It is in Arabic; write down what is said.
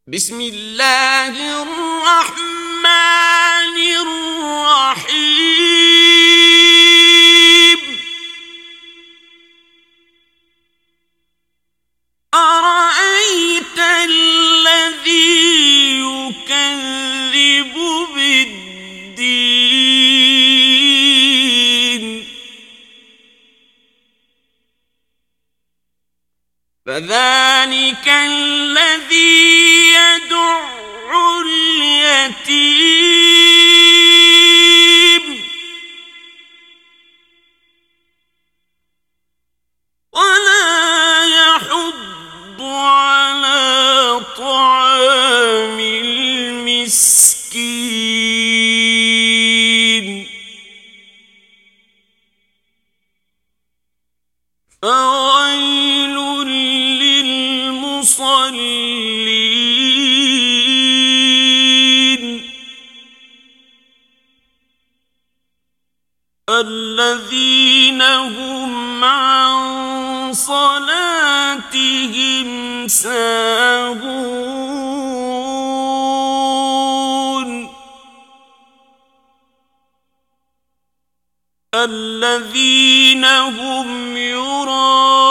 بسم الله الرحمن الرحيم. أرأيت الذي يكذب بالدين فذلك الذي يدع اليتيم ولا يحض على طعام المسكين فويل للمصلين الذين هم عن صلاتهم ساهون الذين هم يراءون